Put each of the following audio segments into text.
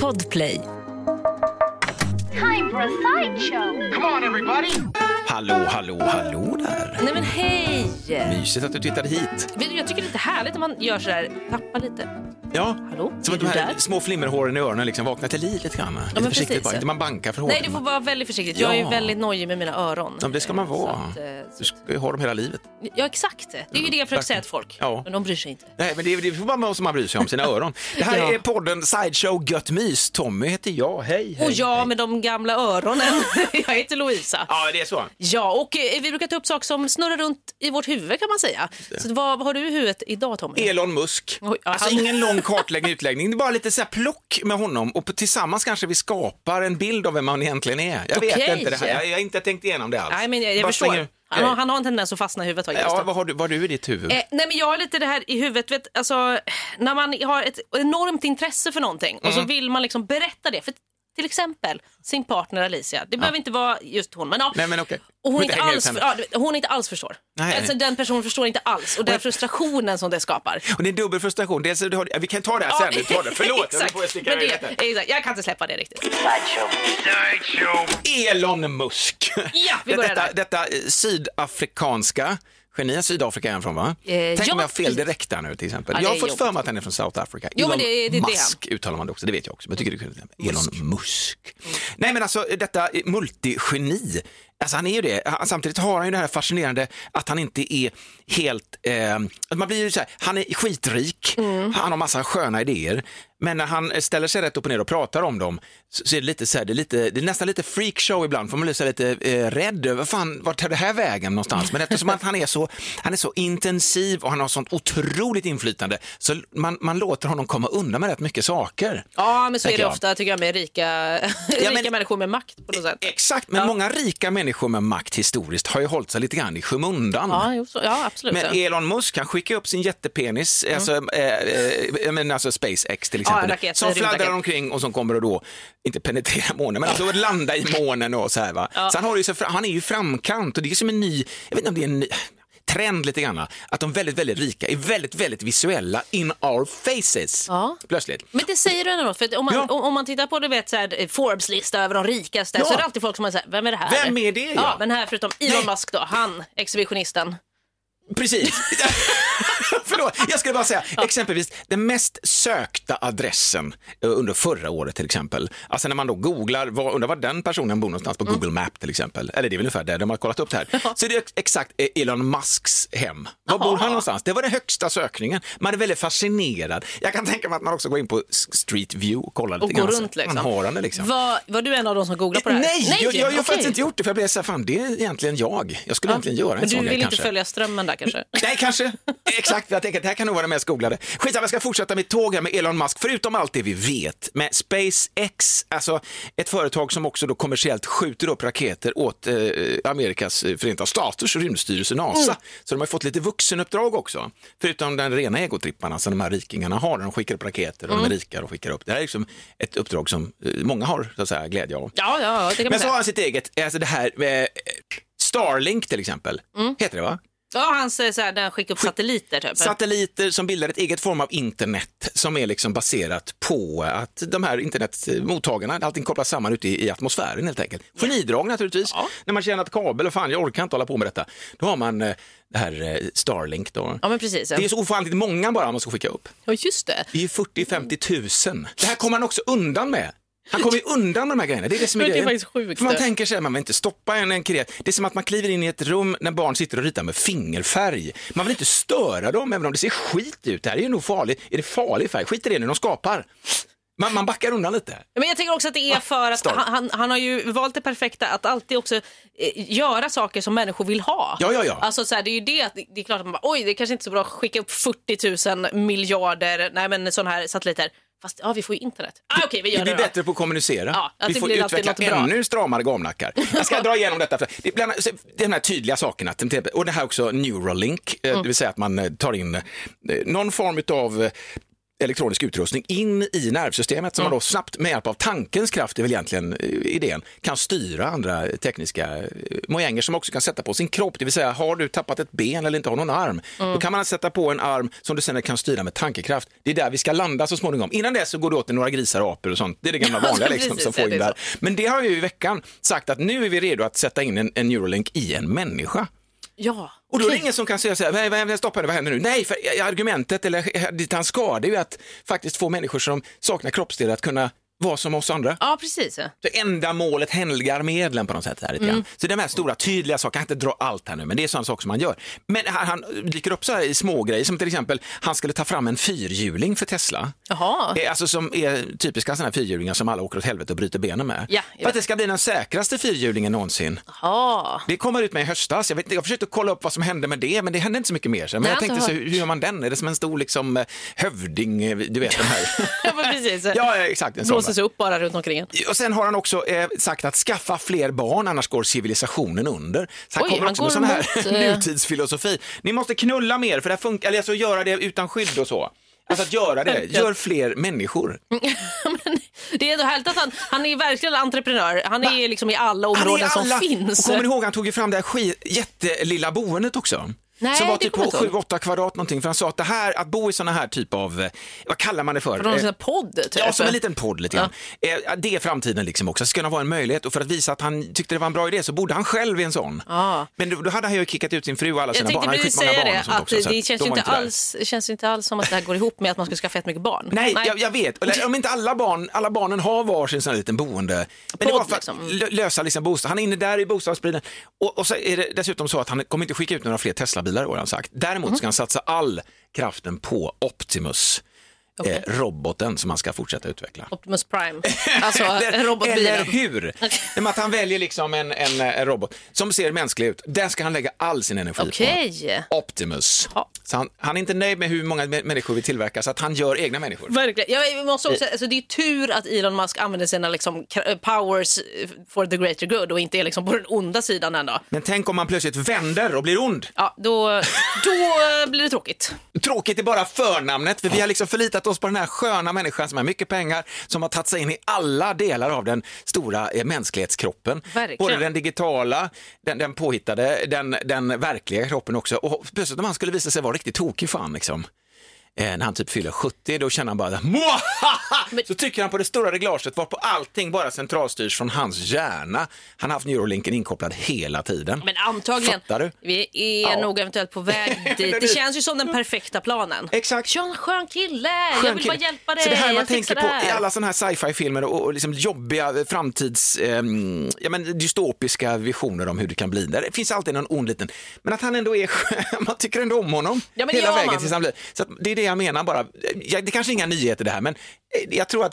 Podplay. Time for a sideshow. Come on everybody! Hallå där. Nej men hej! Mysigt att du tittade hit. Jag tycker det är lite härligt när man gör så här, tappar lite. Ja, Hallå? som att de här små flimmerhåren i öronen liksom vaknar till liv lite grann. Lite försiktigt bara, inte man bankar för hårt. Nej, du får vara väldigt försiktigt. Jag är ju väldigt nojig med mina öron. Ja, det ska man vara. Du ska ju ha dem hela livet. Ja, exakt. Det är ju det jag försöker säga till folk. Ja. Men de bryr sig inte. Nej, men det är bara vad som man bryr sig om, sina öron. Det här är podden Sideshow Gött Mys. Tommy heter jag, hej. Och jag med de gamla öronen. Jag heter Louisa. Ja, det är så. Ja, och vi brukar ta upp saker som snurrar runt i vårt huvud kan man säga. Så vad har du i huvudet idag, Tommy? Elon Musk. Oj, alltså ingen lång utläggning. Det är bara lite så här plock med honom. Och tillsammans kanske vi skapar en bild av vem man egentligen är. Jag vet inte det här. Jag har inte tänkt igenom det alls. Nej, men jag förstår. Han har en tendens att fastna i huvudet faktiskt. Ja, vad har du i ditt huvud? Nej, men jag har lite det här i huvudet, vet, alltså, när man har ett enormt intresse för någonting och så vill man liksom berätta det för till exempel sin partner Alicia. Det behöver inte vara just hon, men ja. Nej, men okej. Och hon inte alls förstår. Nej. Alltså den personen förstår inte alls och den frustrationen som det skapar. Och det är dubbel frustration. Dels, vi kan ta det här sen. Förlåt, exakt. Jag kan inte släppa det riktigt. Sideshow. Elon Musk. Ja, vi börjar där. Detta sydafrikanska geni, Sydafrika är han från, va? Tänk om jag har fel direkt där nu till exempel. Ja, jag har fått för mig att han är från South Africa. Jo, Elon men det Musk uttalar man det också, det vet jag också. Men jag tycker det är Elon Musk. Nej, men alltså detta multigeni. Alltså han är ju det. Samtidigt har han ju det här fascinerande att han inte är helt... man blir ju så här, han är skitrik, han har massa sköna idéer, men när han ställer sig rätt upp och ner och pratar om dem så är det lite så här, det är nästan lite freakshow ibland, för man blir så lite rädd. Vart tar det här vägen någonstans? Men eftersom att han är så intensiv och han har sånt otroligt inflytande, så man låter honom komma undan med rätt mycket saker. Ja, men så är det ofta, tycker jag, med rika människor med makt på något sätt. Exakt, men många rika människor med makt historiskt har ju hållit sig lite grann i skymundan. Ja, absolut. Men Elon Musk kan skicka upp sin jättepenis, alltså SpaceX till exempel, som fladdrar omkring och som kommer att då inte penetrera månen, men alltså landa i månen och så här, va. Ja. Så han är ju framkant, och det är som en ny, jag vet inte om det är en ny trend lite grann, att de väldigt, väldigt rika är väldigt, väldigt visuella in our faces. Ja. Plötsligt. Men det säger du ändå, för om man tittar på, du vet, så här, Forbes-lista över de rikaste, så är det alltid folk som säger, vem är det här? Vem är det? Ja, men här förutom Elon Musk då, han, exhibitionisten. Precis. Förlåt, jag skulle bara säga, exempelvis den mest sökta adressen under förra året till exempel. Alltså när man då googlar, undrar var den personen bor någonstans på Google Map till exempel. Eller det är väl ungefär där de har kollat upp det här. Så det är exakt Elon Musks hem. Var bor han någonstans? Det var den högsta sökningen. Man är väldigt fascinerad. Jag kan tänka mig att man också går in på Street View och kollar lite grann. Och går runt liksom. Man har den liksom. Var du en av de som googlar på det här? Nej, jag har faktiskt inte gjort det, för jag blev så här, fan, det är egentligen jag. Jag skulle egentligen göra en sån grej. Men du vill inte följa strömmen där kanske? Nej, kanske. Exakt, jag tänker att det här kan nog vara det mest googlade. Skitsamma, jag ska fortsätta med tåg här med Elon Musk. Förutom allt det vi vet med SpaceX, alltså ett företag som också då kommersiellt skjuter upp raketer åt Amerikas Förenta Staters rymdstyrelse NASA. Så de har fått lite vuxenuppdrag också. Förutom den rena egotripparna som de här rikingarna har. De skickar upp raketer och de är rika och skickar upp. Det här är liksom ett uppdrag som många har så att säga glädje av. Ja, det kan man Men så säga. har han sitt eget, alltså det här Starlink till exempel, heter det, va? Ja, han säger så här, den skickar upp satelliter typ. Satelliter som bildar ett eget form av internet som är liksom baserat på att de här internetmottagarna, allting kopplas samman ute i atmosfären helt enkelt. Genidrag naturligtvis. Ja. När man känner att kabel och fan, jag orkar inte hålla på med detta. Då har man det här Starlink då. Ja, men precis. Ja. Det är så ofantligt många bara man ska skicka upp. Ja, just det. Det är 40-50 000. Det här kommer man också undan med. Han kommer ju undan med de här grejerna. Det är det som är grejen. Det är faktiskt sjukt. För man tänker sig att man vill inte stoppa en kreat. Det är som att man kliver in i ett rum när barn sitter och ritar med fingerfärg. Man vill inte störa dem, även om det ser skit ut. Det här är ju nog farligt. Är det farlig färg? Skit i det nu, de skapar. Man backar undan lite. Men jag tänker också att det är för att han har ju valt det perfekta att alltid också göra saker som människor vill ha. Ja. Alltså så här, det är ju det är klart att man bara, oj, det är kanske inte så bra att skicka upp 40 000 miljarder sån här satelliter. Fast vi får ju internet. Okej, vi gör det. Vi blir bättre på att kommunicera. Ja, att vi får utveckla ännu stramare gamnackar. Jag ska dra igenom detta. För det är de här tydliga sakerna. Och det här också Neuralink. Det vill säga att man tar in någon form av elektronisk utrustning in i nervsystemet som man då snabbt med hjälp av tankens kraft, är väl egentligen idén, kan styra andra tekniska mojänger som också kan sätta på sin kropp. Det vill säga, har du tappat ett ben eller inte har någon arm, då kan man sätta på en arm som du sen kan styra med tankekraft. Det är där vi ska landa så småningom. Innan det så går det åt några grisar och apor och sånt. Det är det gamla vanliga liksom, som får in där. Men det har ju i veckan sagt att nu är vi redo att sätta in en Neuralink i en människa. Ja. Och då är det ingen som kan säga så här, stopp henne, vad händer nu? Nej, för argumentet eller dit han skadar är ju att faktiskt få människor som saknar kroppsdelar att kunna vara som oss andra. Ja, precis. Så enda målet helgar medlen på något sätt. Här, Så de här stora tydliga saker, jag kan inte dra allt här nu, men det är sådana saker som man gör. Men han dyker upp så här i små grejer, som till exempel, han skulle ta fram en fyrhjuling för Tesla. Jaha. Alltså som är typiska sådana här fyrhjulingar som alla åker åt helvete och bryter benen med. Ja, för att det ska bli den säkraste fyrhjulingen någonsin. Jaha. Det kommer ut med i höstas. Jag försökte kolla upp vad som hände med det, men det hände inte så mycket mer. Men jag tänkte, så, hur gör man den? Är det som en stor liksom, hövding, du vet den här? Ja, precis. Ja, exakt. Blåses upp bara runt omkring. Och sen har han också sagt att skaffa fler barn, annars går civilisationen under. Så han kommer också med sån här nutidsfilosofi. Ni måste knulla mer, för det funkar, alltså göra det utan skydd och så. Alltså att göra det, gör fler människor. Men det är så härligt att han är verkligen entreprenör. Han är liksom i alla områden som finns. Och kommer ni ihåg, han tog ju fram det här jättelilla boendet också. Nej, som var typ på 7-8 kvadrat någonting, för han sa att det här, att bo i såna här typ av, vad kallar man det för? En podd typ. Ja, som en liten podd lite grann. Det är framtiden liksom också, det ska kunna vara en möjlighet, och för att visa att han tyckte det var en bra idé så bodde han själv i en sån. Men då hade han ju kickat ut sin fru och alla sina barn. Jag tänkte precis säga det, att också, det känns inte alls som att det här går ihop med att man ska skaffa mycket barn. Nej. Jag vet, eller, om inte alla barnen har varsin sån här liten boende. Men det var för att lösa liksom bostad. Han är inne där i bostadspriden, och så är det dessutom så att han kommer inte skicka ut några fler Tesla-bilar, har han sagt. Däremot ska han satsa all kraften på Optimus, roboten som han ska fortsätta utveckla. Optimus Prime, alltså robotbilen. Eller hur? Med att han väljer liksom en robot som ser mänsklig ut. Där ska han lägga all sin energi på. Optimus. Ja. Så han är inte nöjd med hur många människor vi tillverkar, så att han gör egna människor. Verkligen. Jag måste också, alltså, det är tur att Elon Musk använder sina liksom, powers for the greater good och inte är liksom på den onda sidan ändå. Men tänk om man plötsligt vänder och blir ond. Ja, då blir det tråkigt. Tråkigt är bara förnamnet, för vi har liksom förlitat oss på den här sköna människan som har mycket pengar, som har tagit sig in i alla delar av den stora mänsklighetskroppen. Verkligen. Både den digitala, den påhittade, den verkliga kroppen också. Och plötsligt om han skulle visa sig vara riktigt tokig fan liksom. När han typ fyller 70, då känner han bara så trycker han på det stora reglaget varpå allting bara centralstyrs från hans hjärna. Han har haft Neuralinken inkopplad hela tiden. Men antagligen, vi är nog eventuellt på väg dit. Det känns ju som den perfekta planen. Exakt. Jag är en skön kille, jag vill bara hjälpa dig. Så det här man tänker på i alla sådana här sci-fi-filmer och liksom jobbiga framtids dystopiska visioner om hur det kan bli. Det finns alltid någon ond liten, men att han ändå är man tycker ändå om honom hela vägen tills han blir. Så att det är det jag menar bara. Det kanske är inga nyheter det här, men jag tror att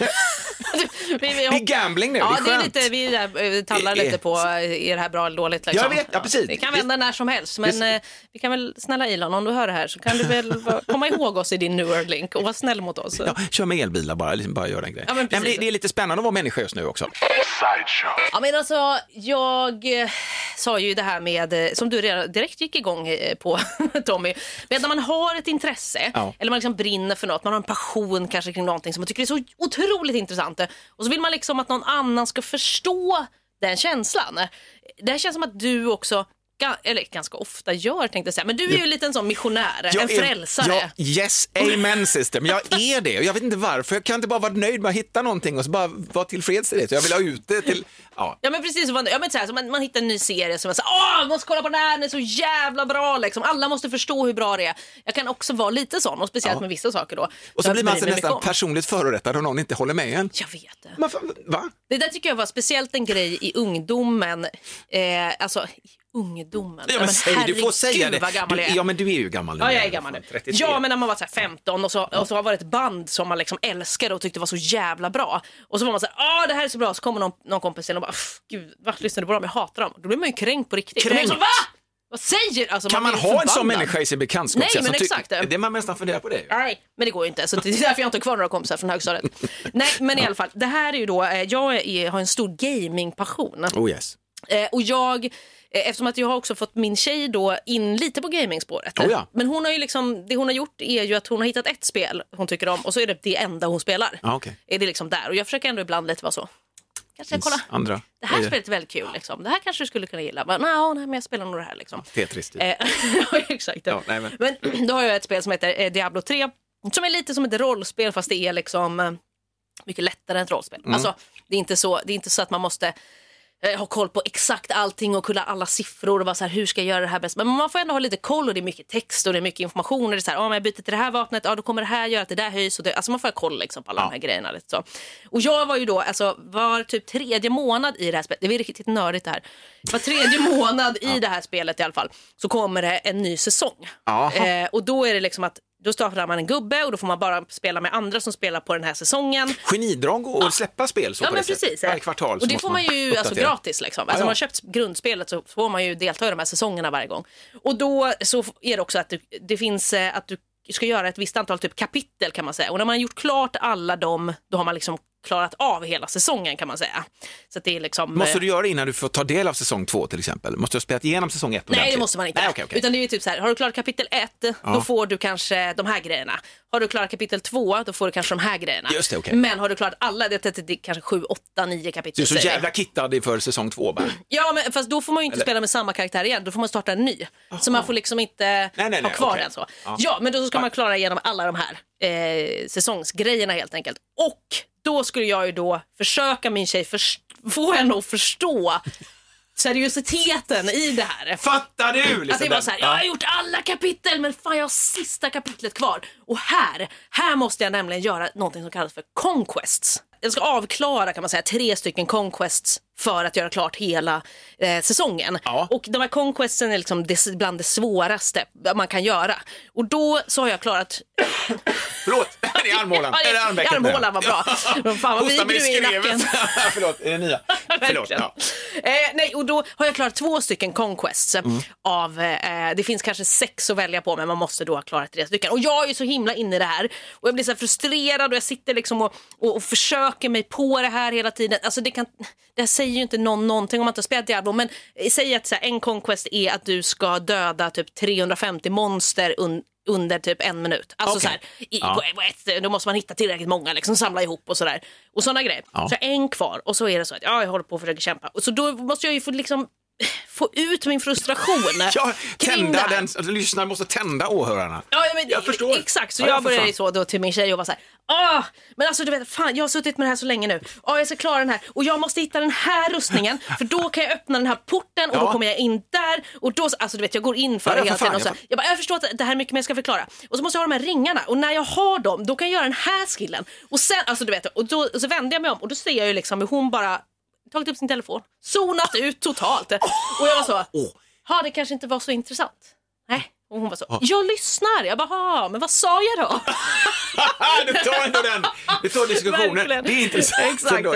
det är gambling nu. Ja, det är lite, vi tallar lite på, är det här bra eller dåligt? Liksom. Jag vet, precis. Det kan vända när som helst, men vi kan väl, snälla Elon, om du hör det här så kan du väl komma ihåg oss i din Neuralink och vara snäll mot oss. Ja, kör med elbilar bara, liksom bara gör den grejen. Ja, men det är lite spännande att vara människa just nu också. Ja, men alltså, jag sa ju det här med, som du redan direkt gick igång på, Tommy, med när man har ett intresse, eller man liksom brinner för något, man har en passion kanske kring någonting som man tycker är så otroligt intressant, och så vill man liksom att någon annan ska förstå den känslan. Det här känns som att du också, eller ganska ofta gör, tänkte jag säga, men du är ju lite en sån missionär, en frälsare. Yes, amen system. Jag är det, och jag vet inte varför. Jag kan inte bara vara nöjd med att hitta någonting och så bara vara tillfreds i det. Så jag vill ha ut det till... Ja, men precis. Så man hittar en ny serie som man säger, måste kolla på den här, den är så jävla bra liksom. Alla måste förstå hur bra det är. Jag kan också vara lite sån, och speciellt med vissa saker då. Och så blir man nästan personligt förorättad om någon inte håller med en. Jag vet det. Men, va? Det där tycker jag var speciellt en grej i ungdomen. Ungdomen. Ja, men herregud, du får säga det. Vad gammal jag är. Ja, men du är ju gammal nu. Ja, jag är gammal nu. 33. Ja, men när man var så här 15 och så var det ett band som man liksom älskade och tyckte var så jävla bra. Och så var man så här, det här är så bra. Så kommer någon kompis till och bara, gud, varför lyssnar du på dem? Jag hatar dem. Då blir man ju kränkt på riktigt. Kränkt. Så, va? Vad säger? Alltså, kan man ha en sån människa i sin bekantskap? Nej, men exakt. Det är man nästan funderar på det. Nej, men det går ju inte. Så det är därför jag inte har kvar några kompisar från högstadiet. Nej, men i alla fall. Det här är ju då, jag har en stor gamingpassion. Oh yes. Och jag eftersom att jag har också fått min tjej då in lite på gamingspåret. Men hon har ju liksom, det hon har gjort är ju att hon har hittat ett spel hon tycker om och så är det enda hon spelar. Är det liksom där. Och jag försöker ändå ibland lite vara så. Kanske kolla. Andra. Det här spelet är väldigt kul liksom. Det här kanske du skulle kunna gilla. Men nej, men jag spelar nog det här liksom. Tetris. Ja, exakt. Men då har jag ett spel som heter Diablo 3 som är lite som ett rollspel fast det är liksom mycket lättare än ett rollspel. Alltså, det är inte så att man måste ha koll på exakt allting och kunna alla siffror och vara så här, hur ska jag göra det här bäst? Men man får ändå ha lite koll och det är mycket text och det är mycket information och det är så här, om jag byter till det här vapnet, då kommer det här göra att det där höjs och det, alltså man får ha koll liksom på alla de här grejerna lite så. Och jag var ju då, alltså var typ 3:e månad i det här spelet, det är riktigt nördigt det här. Var 3:e månad i det här spelet i alla fall så kommer det en ny säsong. Och då är det liksom att då startar man en gubbe och då får man bara spela med andra som spelar på den här säsongen. Genidrag och släppa spel så på det precis. Varje kvartal. Och det får man ju alltså gratis liksom. Alltså om man har köpt grundspelet så får man ju delta i de här säsongerna varje gång. Och då så är det också att det finns att du ska göra ett visst antal typ kapitel kan man säga. Och när man har gjort klart alla dem, då har man liksom klarat av hela säsongen kan man säga. Så att det är liksom, måste du göra innan du får ta del av säsong 2 till exempel? Måste du ha spelat igenom säsong 1? Nej, det måste man inte. Nej, okay. Utan det är ju typ så här, har du klarat kapitel 1 då får du kanske de här grejerna. Har du klarat kapitel 2 då får du kanske de här grejerna. Just det, okay. Men har du klarat alla, det är kanske 7, 8, 9 kapitel. Du är så jävla kittad inför säsong 2 bara. Ja, men fast då får man ju inte spela med samma karaktär igen. Då får man starta en ny. Så man får liksom inte ha kvar den så. Ja, men då ska man klara igenom alla de här säsongsgrejerna helt enkelt. Och då skulle jag ju då försöka min tjej få henne att förstå seriositeten i det här. Fattar du? Liksom att det var så här, jag har gjort alla kapitel men fan jag har sista kapitlet kvar. Och här måste jag nämligen göra någonting som kallas för conquests. Jag ska avklara kan man säga 3 stycken conquests för att göra klart hela säsongen. Och de här conquestsen är liksom bland det svåraste man kan göra. Och då så har jag klarat... Förlåt, det är armhålan. Armhålan var bra. Fan vad vig du är i nacken. Förlåt, är det nya? Förlåt, nej, och då har jag klarat 2 stycken conquests av, det finns kanske 6 att välja på men man måste då ha klarat 3 stycken. Och jag är ju så himla inne i det här och jag blir så här frustrerad och jag sitter liksom och försöker mig på det här hela tiden. Alltså det säger ju inte någonting om man inte har spelat Diablo, men säg att så här, en conquest är att du ska döda typ 350 monster under typ 1 minut. Alltså så här, då måste man hitta tillräckligt många liksom, samla ihop och sådär. Och sådana grejer. Så en kvar och så är det så att jag håller på att försöka kämpa. Och så då måste jag ju få ut min frustration. Tända den, lyssnare måste tända åhörarna. Men, jag förstår. Exakt, så jag började så då till min tjej och var så här, men alltså du vet, fan, jag har suttit med det här så länge nu. Jag ska klara den här och jag måste hitta den här rustningen för då kan jag öppna den här porten och då kommer jag in där och då, alltså du vet, jag går in för det hela tiden och så jag förstår att det här är mycket mer jag ska förklara. Och så måste jag ha de här ringarna och när jag har dem, då kan jag göra den här skillen. Och sen, alltså du vet, och så vänder jag mig om och då ser jag ju liksom hur hon bara tagit upp sin telefon, zonat ut totalt. Och jag var så, det kanske inte var så intressant. Nej. Och hon var så, jag lyssnar. Jag bara, men vad sa jag då? Du tar ändå den. Du tar diskussionen. Verkligen. Det är intressant. Exakt. Hon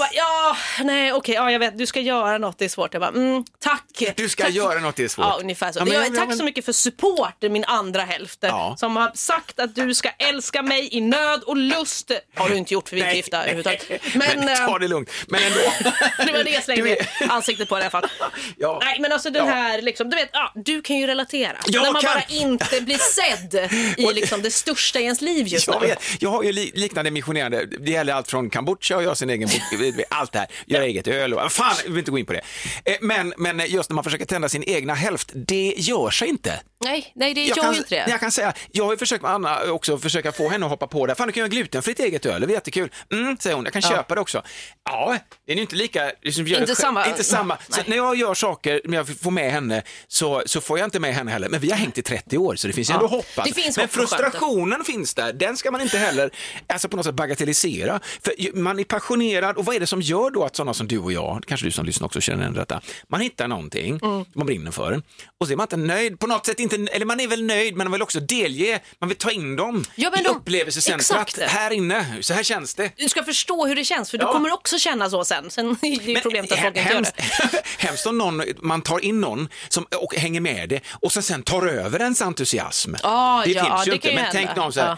bara, jag vet, du ska göra något, det är svårt. Jag bara, tack. Du ska göra något, det är svårt. Ja, ungefär så. Tack så mycket för support, min andra hälft. Som har sagt att du ska älska mig i nöd och lust. Har du inte gjort för vi är gifta överhuvudtaget. Men ta det lugnt. Men ändå. Det var det jag slängde ansiktet på i alla fall. Nej, men alltså den här, liksom, du vet, du kan ju relatera. Man bara inte blir sedd i liksom det största i ens liv just nu. Jag har ju liknande missionerande. Det gäller allt från Kambodja och jag sin egen bok, allt det här. Göra eget öl och fan, jag vill inte gå in på det. Men just när man försöker tända sin egna hälft, det gör sig inte. Nej, det gör inte det. Jag kan säga, jag har ju försökt med Anna också försöka få henne att hoppa på det. Fan, du kan göra glutenfritt eget öl, det är jättekul. Säger hon, jag kan köpa det också. Ja, det är ju inte lika... Inte samma. Så när jag gör saker, när jag får med henne, så får jag inte med henne heller. Men vi har hängt i 30 år, så det finns ändå hoppas. Men frustrationen finns där, den ska man inte heller på något sätt bagatellisera. För man är passionerad, och vad är det som gör då att sådana som du och jag, kanske du som lyssnar också känner igen detta, man hittar någonting, man brinner för, och så är man inte nöjd på något sätt, eller man är väl nöjd, men man vill också delge, man vill ta in dem i upplevelsecentrat här inne, så här känns det. Du ska förstå hur det känns, för du kommer också känna så sen är det problemet att folk inte gör det. Hemskt om man tar in någon och hänger med det och sen tar över ens entusiasm. Det finns ju inte, men tänk någon så här,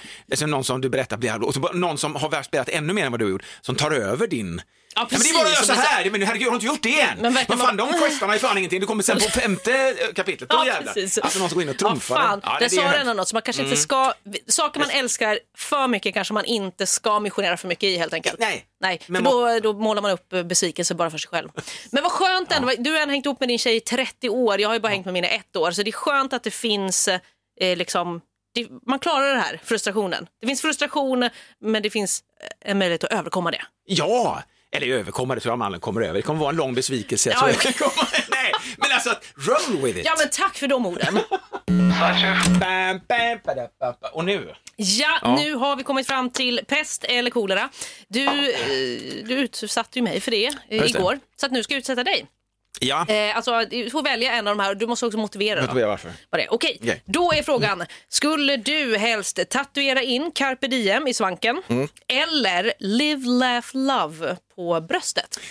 någon som du berättar blir och så någon som har spelat ännu mer än vad du har gjort, som tar över din. Ja, precis. Men det är bara så här, men herregud, jag har inte gjort det än. Men fan, de questarna är fan ingenting. Du kommer sen på 5:e kapitlet. Då jävlar. Alltså någon som går in och trumfar. Ja, det sa redan något som man kanske inte ska... Saker man älskar för mycket kanske man inte ska missionera för mycket i, helt enkelt. Nej, men för då målar man upp besvikelse bara för sig själv. Men vad skönt ändå. Du har hängt ihop med din tjej i 30 år. Jag har ju bara hängt med mina 1 år. Så det är skönt att det finns liksom... Man klarar det här, frustrationen. Det finns frustration, men det finns en möjlighet att överkomma det. Ja, eller överkomma det tror jag man kommer över. Det kommer vara en lång besvikelse. Ja, nej, men alltså, roll with it. Ja, men tack för de orden. Och nu? Ja, nu har vi kommit fram till pest eller kolera. Du utsatte ju mig för det igår, så att nu ska jag utsätta dig. Ja. Alltså, du får välja en av de här och du måste också motivera varför. Okej. Då är frågan, skulle du helst tatuera in Carpe Diem i svanken eller Live, Laugh, Love på bröstet?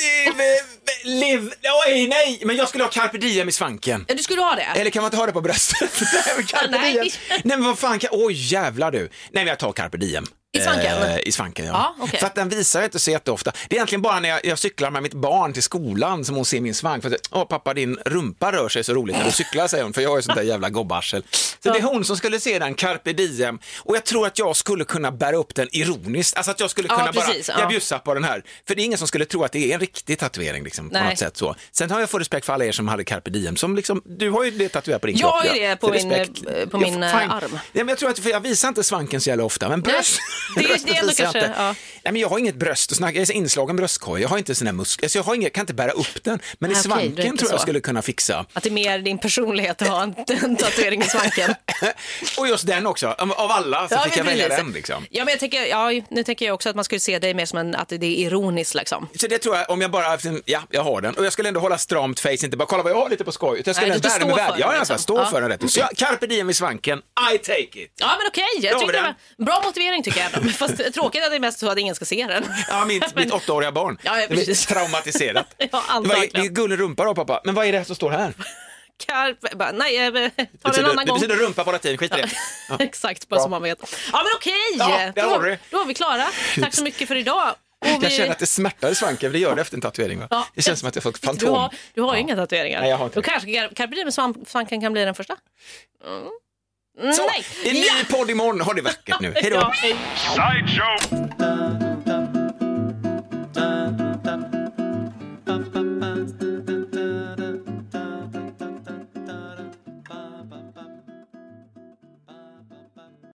Nej, men jag skulle ha Carpe Diem i svanken. Du skulle ha det? Eller kan man inte ha det på bröstet? Nej, men vad fan jävlar du. Nej, men jag tar Carpe Diem. I svanken? I svanken, ja. Okay. För att den visar jag inte så jätteofta. Det är egentligen bara när jag cyklar med mitt barn till skolan som hon ser min svank. För att, pappa, din rumpa rör sig så roligt när du cyklar, säger hon. För jag är sånt där jävla gobbarsel. Så det är hon som skulle se den, Carpe Diem. Och jag tror att jag skulle kunna bära upp den ironiskt. Alltså att jag skulle kunna jag bjussar på den här. För det är ingen som skulle tro att det är en riktig tatuering liksom, på något sätt så. Sen har jag fått respekt för alla er som hade Carpe Diem. Som liksom, du har ju det tatuerat på din kropp. Jag har ju det på min arm. Ja, men jag tror att, för jag visar inte svanken så jävla ofta. Men bröst... Det är ändå kanske, Nej, men jag har inget bröst och jag är inslagen bröstkorg. Jag har inte sån här muskler. Så jag kan inte bära upp den. Men i svanken tror jag skulle kunna fixa. Att det är mer din personlighet att ha en tatuering i svanken. Och just den också. Av alla så fick jag välja den liksom. Ja, men nu tänker jag också att man skulle se dig mer som att det är ironiskt liksom. Så det tror jag, om jag bara, jag har den. Och jag skulle ändå hålla stramt face, inte bara kolla vad jag har lite på skoj. Jag skulle stå för den rätt. Så Carpe Diem i svanken, I take it. Ja, men okej. Jag tycker det var bra motivering tycker jag ändå. Fast tråkigt att det är mest så att ingen ska se den. Ja, mitt 8-åriga barn. Ja, det är traumatiserat. Ja, antagligen. Det är gullig rumpa då, pappa. Men vad är det som står här? Carpe, nej, ta det en annan gång. Det betyder rumpa på latin, skit i det. Ja. Exakt, bara som man vet. Ja, men okej. Då är vi klara. Tack så mycket för idag. Jag känner att det smärtar i svanken, för det gör det efter en tatuering, va? Ja, det känns som att jag fått fantom. Du har ju inga tatueringar. Nej, jag har inte. Då kanske Carpe Diem med svanken kan bli den första. Så, en ny podd imorgon. Ha det vackert nu. Hej då. Sideshow.